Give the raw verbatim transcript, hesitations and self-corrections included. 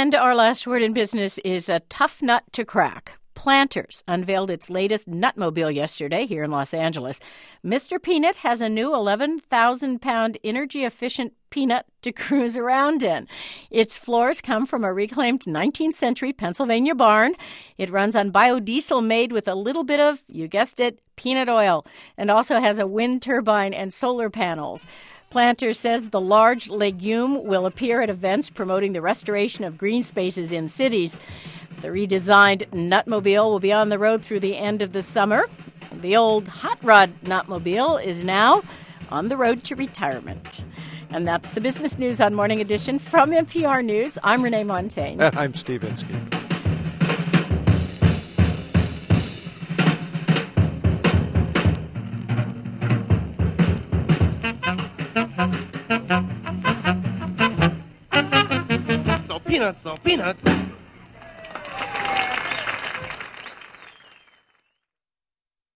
And our last word in business is a tough nut to crack. Planters unveiled its latest Nutmobile yesterday here in Los Angeles. Mister Peanut has a new eleven thousand pound energy-efficient peanut to cruise around in. Its floors come from a reclaimed nineteenth century Pennsylvania barn. It runs on biodiesel made with a little bit of, you guessed it, peanut oil, and also has a wind turbine and solar panels. Planters says the large legume will appear at events promoting the restoration of green spaces in cities. The redesigned Nutmobile will be on the road through the end of the summer. The old hot rod Nutmobile is now on the road to retirement. And that's the business news on Morning Edition from N P R News. I'm Renee Montagne. And I'm Steve Inskeep. So peanuts, so peanuts.